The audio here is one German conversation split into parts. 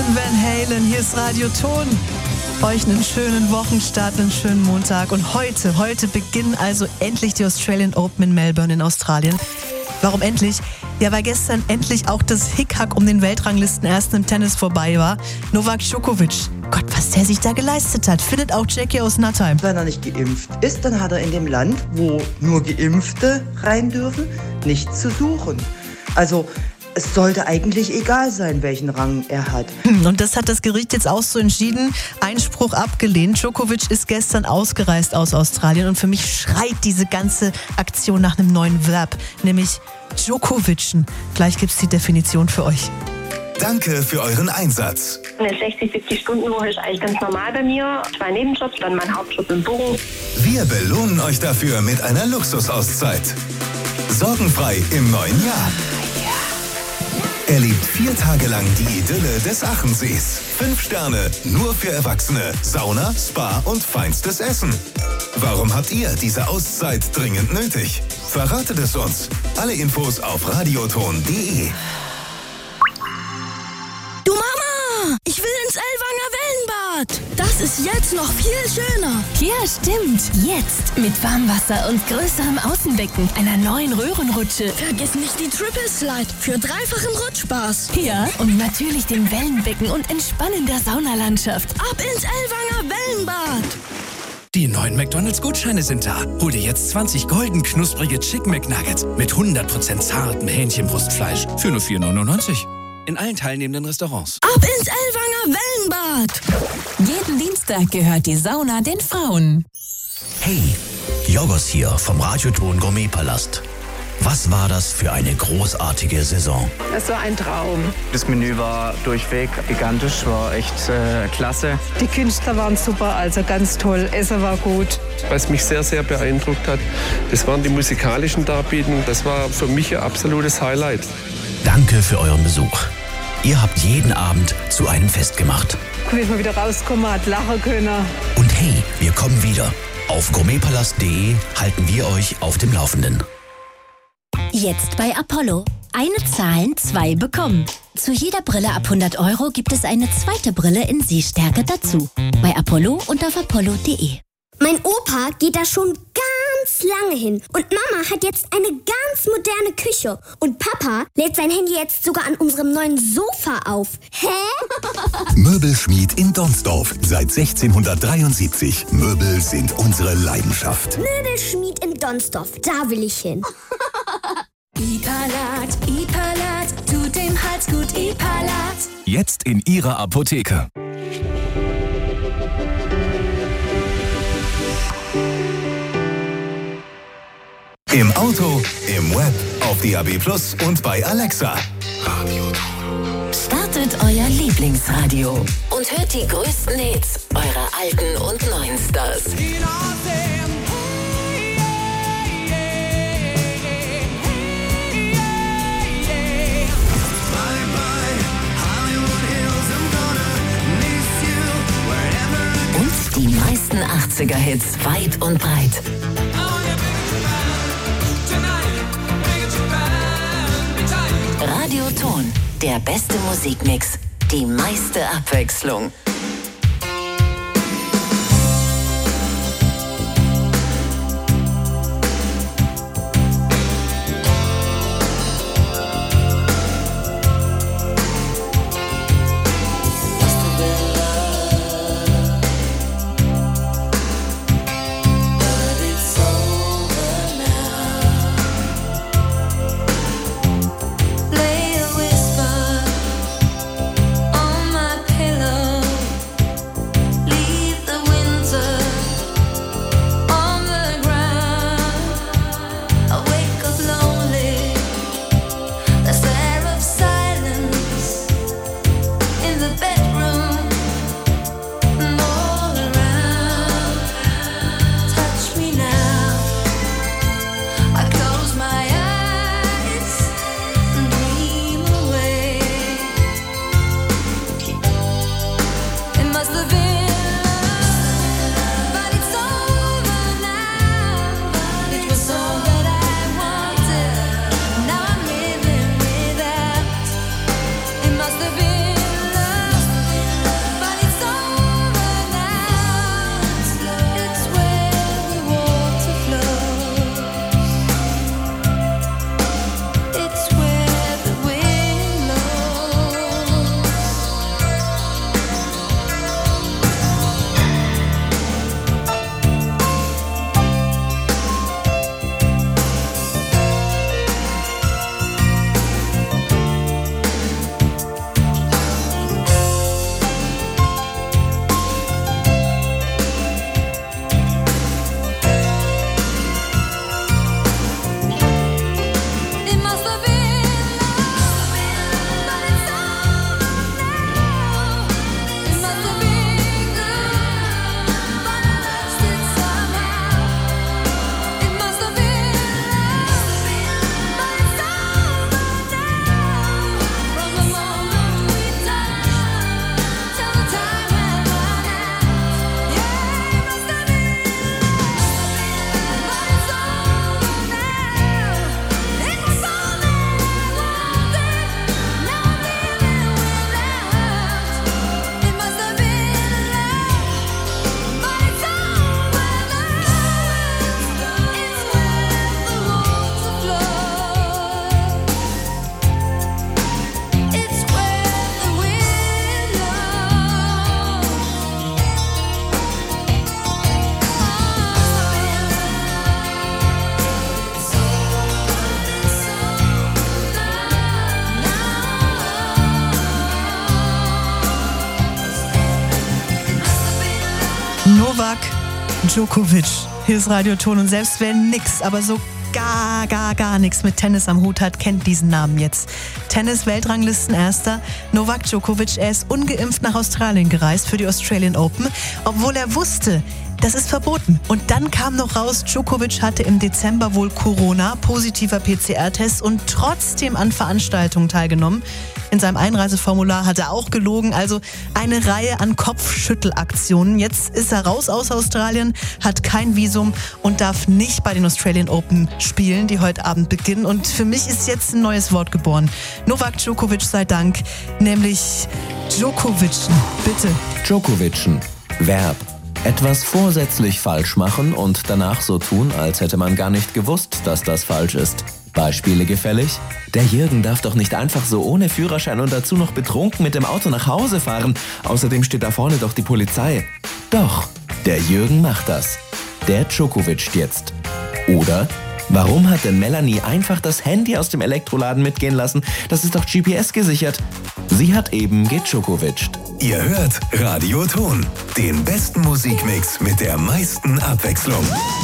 Van Halen, hier ist Radio Ton. Euch einen schönen Wochenstart, einen schönen Montag. Und heute beginnen also endlich die Australian Open in Melbourne in Australien. Warum endlich? Ja, weil gestern endlich auch das Hickhack um den Weltranglistenersten im Tennis vorbei war. Novak Djokovic. Gott, was der sich da geleistet hat, findet auch Jackie aus Nattheim. Wenn er nicht geimpft ist, dann hat er in dem Land, wo nur Geimpfte rein dürfen, nichts zu suchen. Also es sollte eigentlich egal sein, welchen Rang er hat. Und das hat das Gericht jetzt auch so entschieden. Einspruch abgelehnt. Djokovic ist gestern ausgereist aus Australien. Und für mich schreit diese ganze Aktion nach einem neuen Verb, nämlich Djokovicen. Gleich gibt's die Definition für euch. Danke für euren Einsatz. Eine 60-70-Stunden-Woche ist eigentlich ganz normal bei mir. 2 Nebenjobs, dann mein Hauptjob im Büro. Wir belohnen euch dafür mit einer Luxusauszeit. Sorgenfrei im neuen Jahr. Erlebt 4 Tage lang die Idylle des Achensees. 5 Sterne, nur für Erwachsene. Sauna, Spa und feinstes Essen. Warum habt ihr diese Auszeit dringend nötig? Verratet es uns. Alle Infos auf radioton.de. Du Mama, ich will ins Ellwanger Wellenbad. Das ist jetzt noch viel schöner. Ja, stimmt. Jetzt mit Warmwasser und größerem Außenbecken, einer neuen Röhrenrutsche. Vergiss nicht die Triple Slide für 3-fachen Rutschspaß. Ja, und natürlich dem Wellenbecken und entspannender Saunalandschaft. Ab ins Ellwanger Wellenbad. Die neuen McDonald's-Gutscheine sind da. Hol dir jetzt 20 golden knusprige Chicken McNuggets mit 100% zartem Hähnchenbrustfleisch für nur 4,99 €. In allen teilnehmenden Restaurants. Ab ins Ellwanger Wellenbad. Jeden Dienstag gehört die Sauna den Frauen. Hey, Jorgos hier vom Radioton Gourmetpalast. Was war das für eine großartige Saison? Es war ein Traum. Das Menü war durchweg gigantisch, war echt klasse. Die Künstler waren super, also ganz toll. Essen war gut. Was mich sehr, sehr beeindruckt hat, das waren die musikalischen Darbietungen. Das war für mich ein absolutes Highlight. Danke für euren Besuch. Ihr habt jeden Abend zu einem Fest gemacht. Wenn man wieder rauskommen hat, lachen können. Und hey, wir kommen wieder. Auf gourmetpalast.de halten wir euch auf dem Laufenden. Jetzt bei Apollo. Eine zahlen, 2 bekommen. Zu jeder Brille ab 100 € gibt es eine zweite Brille in Sehstärke dazu. Bei Apollo und auf apollo.de. Mein Opa geht da schon ganz lange hin. Und Mama hat jetzt eine ganz moderne Küche. Und Papa lädt sein Handy jetzt sogar an unserem neuen Sofa auf. Hä? Möbelschmied in Donsdorf. Seit 1673. Möbel sind unsere Leidenschaft. Möbelschmied in Donsdorf. Da will ich hin. Ipalat, tut dem Hals gut, Ipalat. Jetzt in Ihrer Apotheke. Im Auto, im Web, auf DAB+ und bei Alexa. Startet euer Lieblingsradio und hört die größten Hits eurer alten und neuen Stars. Und die meisten 80er-Hits weit und breit. Radio Ton, der beste Musikmix, die meiste Abwechslung. Lay a whisper on my pillow. Djokovic. Hier ist Radio Ton und selbst wer nix, aber so gar nichts mit Tennis am Hut hat, kennt diesen Namen jetzt. Tennis-Weltranglistenerster Novak Djokovic, er ist ungeimpft nach Australien gereist für die Australian Open, obwohl er wusste, das ist verboten. Und dann kam noch raus, Djokovic hatte im Dezember wohl Corona, positiver PCR-Test und trotzdem an Veranstaltungen teilgenommen. In seinem Einreiseformular hat er auch gelogen, also eine Reihe an Kopfschüttelaktionen. Jetzt ist er raus aus Australien, hat kein Visum und darf nicht bei den Australian Open spielen, die heute Abend beginnen. Und für mich ist jetzt ein neues Wort geboren. Novak Djokovic sei Dank, nämlich Djokovicen. Bitte. Djokovicen. Verb. Etwas vorsätzlich falsch machen und danach so tun, als hätte man gar nicht gewusst, dass das falsch ist. Beispiele gefällig? Der Jürgen darf doch nicht einfach so ohne Führerschein und dazu noch betrunken mit dem Auto nach Hause fahren. Außerdem steht da vorne doch die Polizei. Doch, der Jürgen macht das. Der Djokovic jetzt. Oder, warum hat denn Melanie einfach das Handy aus dem Elektroladen mitgehen lassen? Das ist doch GPS gesichert. Sie hat eben gedjokowitscht. Ihr hört Radio Ton, den besten Musikmix mit der meisten Abwechslung.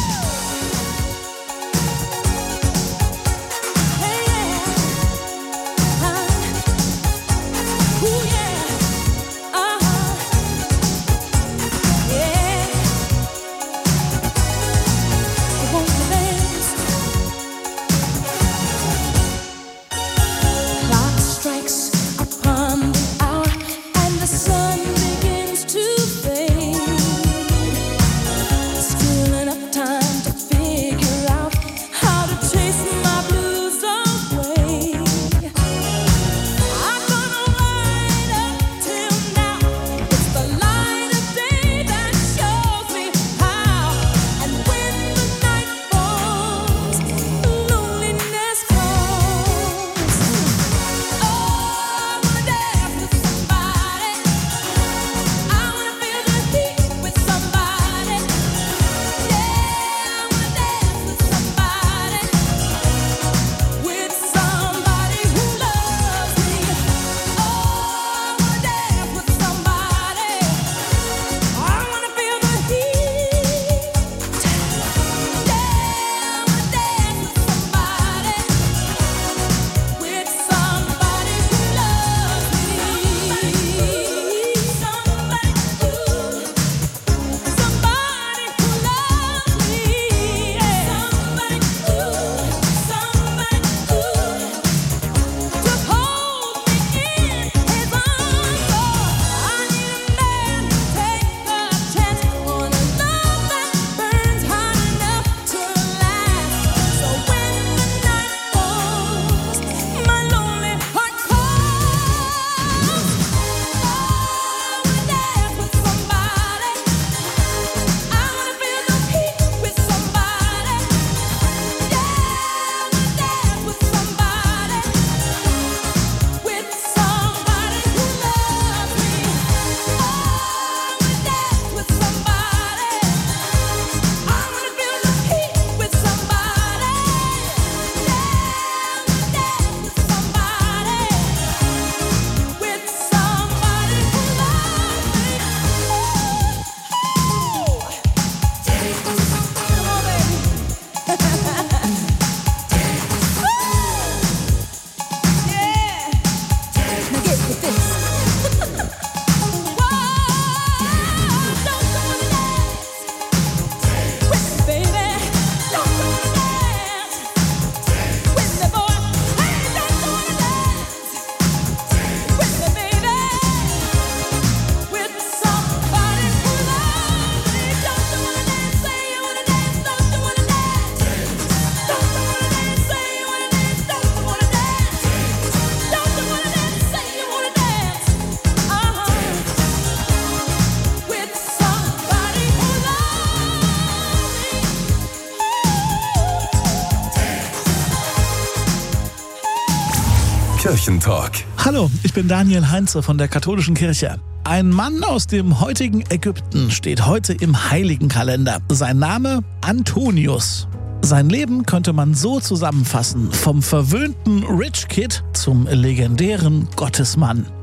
Kirchentalk. Hallo, ich bin Daniel Heinze von der Katholischen Kirche. Ein Mann aus dem heutigen Ägypten steht heute im Heiligenkalender. Sein Name Antonius. Sein Leben könnte man so zusammenfassen: vom verwöhnten Rich Kid zum legendären Gottesmann.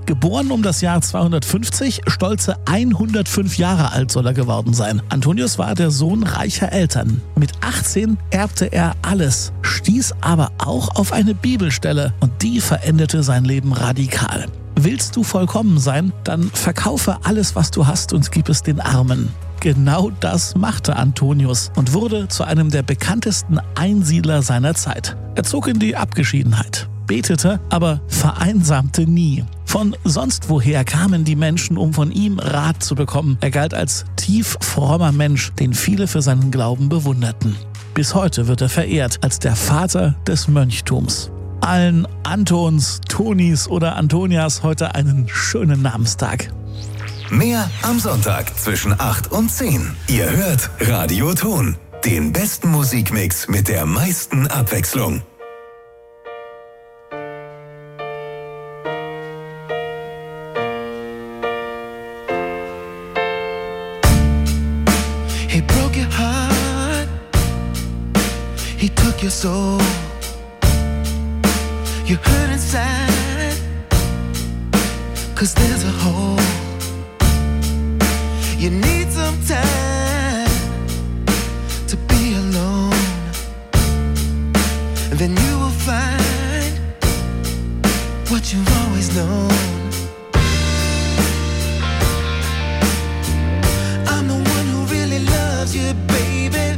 Geboren um das Jahr 250, stolze 105 Jahre alt soll er geworden sein. Antonius war der Sohn reicher Eltern. Mit 18 erbte er alles, stieß aber auch auf eine Bibelstelle und die veränderte sein Leben radikal. Willst du vollkommen sein, dann verkaufe alles, was du hast und gib es den Armen. Genau das machte Antonius und wurde zu einem der bekanntesten Einsiedler seiner Zeit. Er zog in die Abgeschiedenheit, betete, aber vereinsamte nie. Von sonst woher kamen die Menschen, um von ihm Rat zu bekommen. Er galt als tief frommer Mensch, den viele für seinen Glauben bewunderten. Bis heute wird er verehrt als der Vater des Mönchtums. Allen Antons, Tonis oder Antonias heute einen schönen Namenstag. Mehr am Sonntag zwischen 8 und 10. Ihr hört Radio Ton, den besten Musikmix mit der meisten Abwechslung. He broke your heart, he took your soul. You hurt inside, 'cause there's a hole. You need some time to be alone, and then you will find what you've always known. I'm the one who really loves you, baby.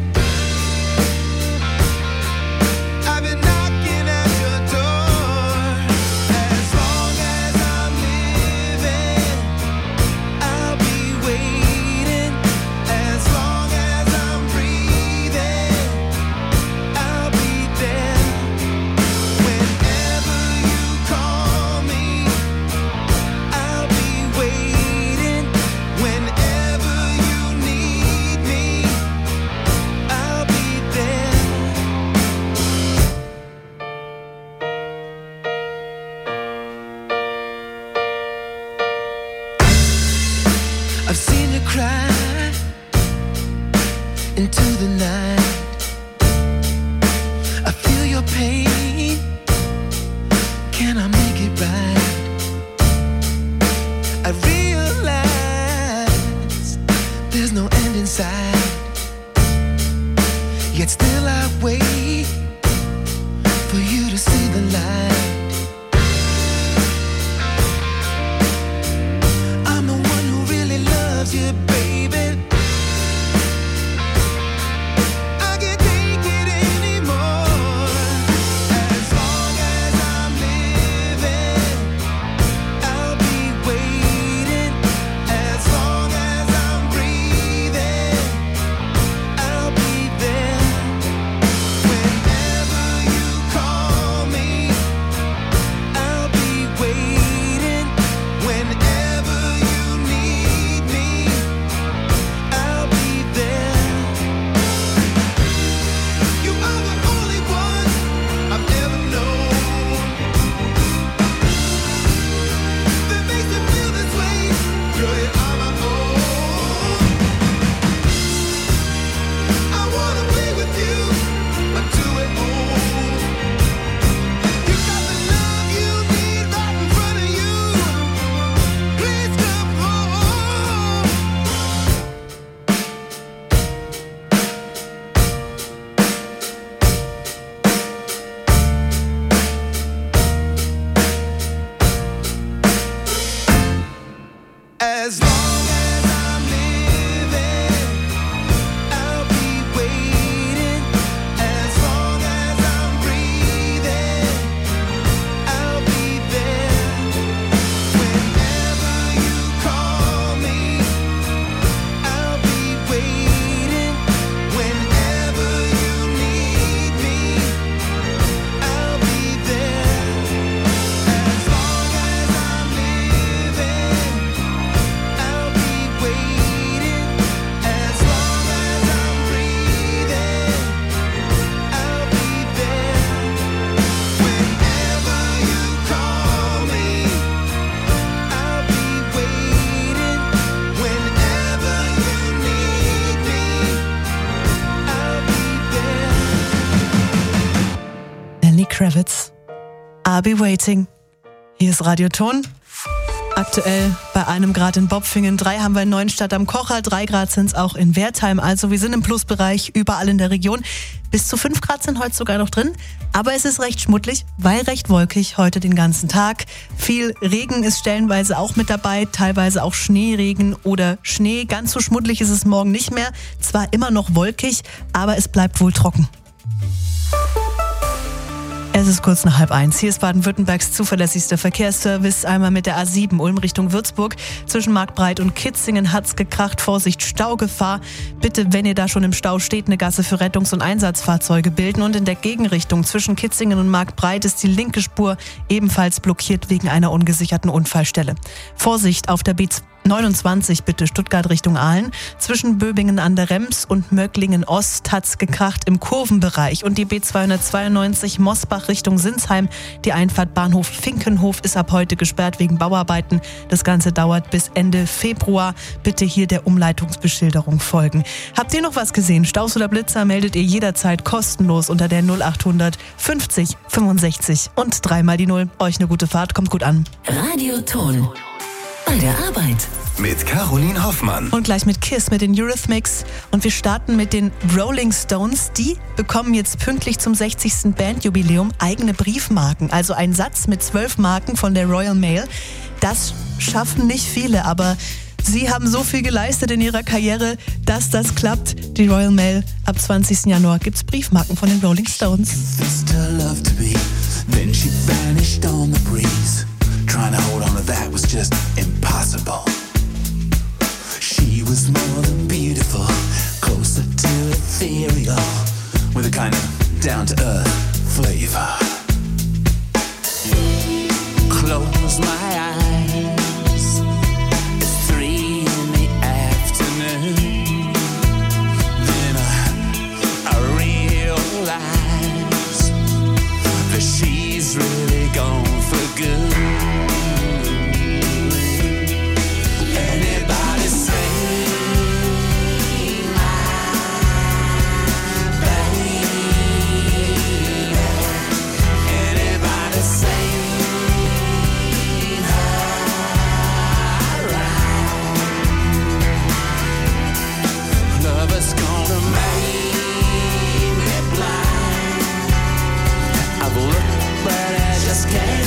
I've been knocking at your door. As long as I'm living, I'll be waiting. As long as I'm breathing, I'll be there. Whenever you call me, I'll be waiting. Whenever you need me, I'll be there. I've seen you cry into the night. I feel your pain. Can I make it right? I realize there's no end in sight. Yet still I wait for you to see the light. I'm the one who really loves you, baby. I can't take it anymore. As long as I'm living, I'll be waiting. As long as I'm breathing, I'll be there. Whenever you call me, I'll be waiting. Whenever you need me, I'll be there. You are the only one I've ever known that makes me feel this way. Girl, you are my own. I wanna be with you until we're old. You got the love you need right in front of you. Please come home. As long as I'm living, I'll be waiting. As long as I'm breathing, I'll be there. Whenever you call me, I'll be waiting. Whenever you need me, I'll be there. As long as I'm living, I'll be waiting. As long as I'm breathing, I'll be there. Whenever you call me, I'll be waiting. Whenever you need me, I'll be there. Lenny Kravitz, I'll be waiting. Hier ist Radio Ton. Aktuell bei 1 Grad in Bopfingen, 3 haben wir in Neuenstadt am Kocher, 3 Grad sind es auch in Wertheim. Also wir sind im Plusbereich überall in der Region. Bis zu 5 Grad sind heute sogar noch drin. Aber es ist recht schmuddelig, weil recht wolkig heute den ganzen Tag. Viel Regen ist stellenweise auch mit dabei, teilweise auch Schneeregen oder Schnee. Ganz so schmuddelig ist es morgen nicht mehr. Zwar immer noch wolkig, aber es bleibt wohl trocken. Es ist kurz nach 12:30. Hier ist Baden-Württembergs zuverlässigster Verkehrsservice. Einmal mit der A7 Ulm Richtung Würzburg. Zwischen Marktbreit und Kitzingen hat's gekracht. Vorsicht, Staugefahr. Bitte, wenn ihr da schon im Stau steht, eine Gasse für Rettungs- und Einsatzfahrzeuge bilden. Und in der Gegenrichtung zwischen Kitzingen und Marktbreit ist die linke Spur ebenfalls blockiert wegen einer ungesicherten Unfallstelle. Vorsicht auf der B29 bitte, Stuttgart Richtung Aalen. Zwischen Böbingen an der Rems und Möcklingen Ost hat's gekracht im Kurvenbereich. Und die B292 Mosbach Richtung Sinsheim. Die Einfahrt Bahnhof Finkenhof ist ab heute gesperrt wegen Bauarbeiten. Das Ganze dauert bis Ende Februar. Bitte hier der Umleitungsbeschilderung folgen. Habt ihr noch was gesehen? Staus oder Blitzer meldet ihr jederzeit kostenlos unter der 0800 50 65 und 3 die 0. Euch eine gute Fahrt, kommt gut an. Radioton. Bei der Arbeit. Mit Caroline Hoffmann. Und gleich mit KISS, mit den Eurythmics. Und wir starten mit den Rolling Stones. Die bekommen jetzt pünktlich zum 60. Bandjubiläum eigene Briefmarken. Also ein Satz mit 12 Marken von der Royal Mail. Das schaffen nicht viele, aber sie haben so viel geleistet in ihrer Karriere, dass das klappt. Die Royal Mail, ab 20. Januar gibt's Briefmarken von den Rolling Stones. Trying to hold on to that was just impossible. She was more than beautiful, closer to ethereal, with a kind of down-to-earth flavor. Close my eyes, it's 3 in the afternoon. Then I realize that she's really gone for good. But I just can't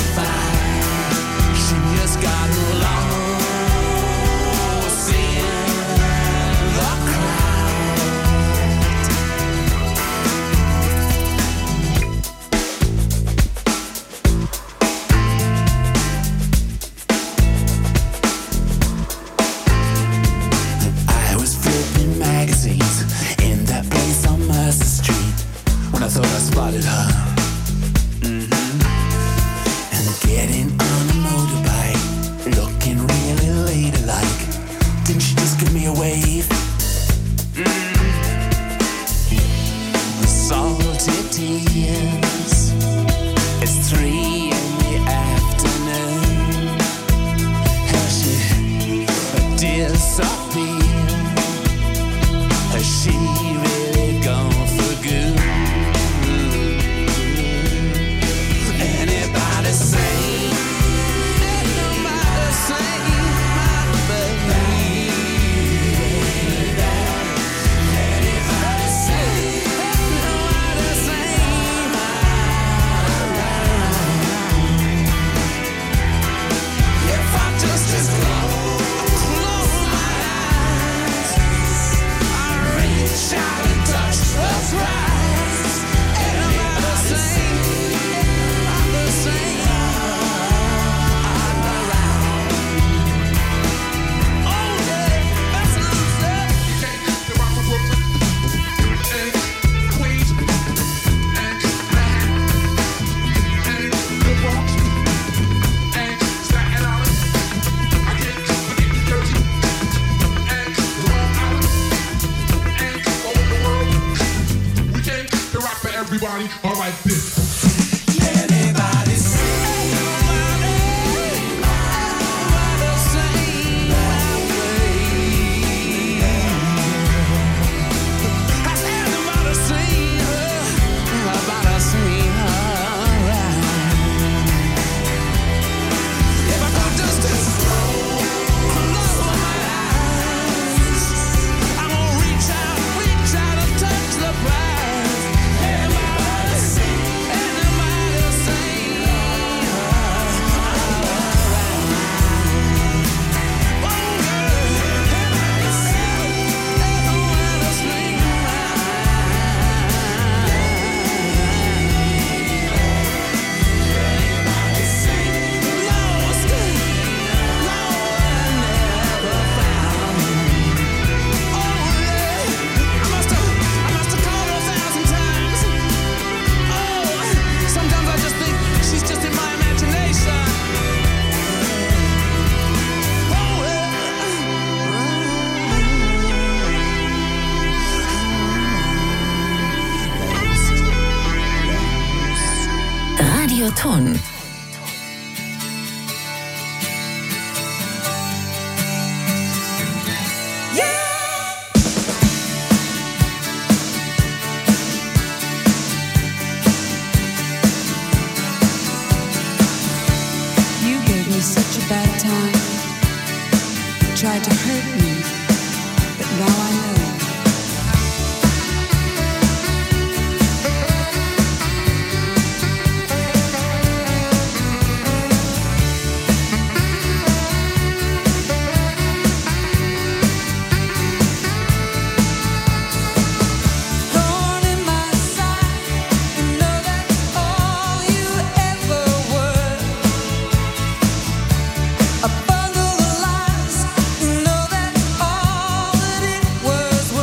Radioton. You gave me such a bad time. You tried to hurt me.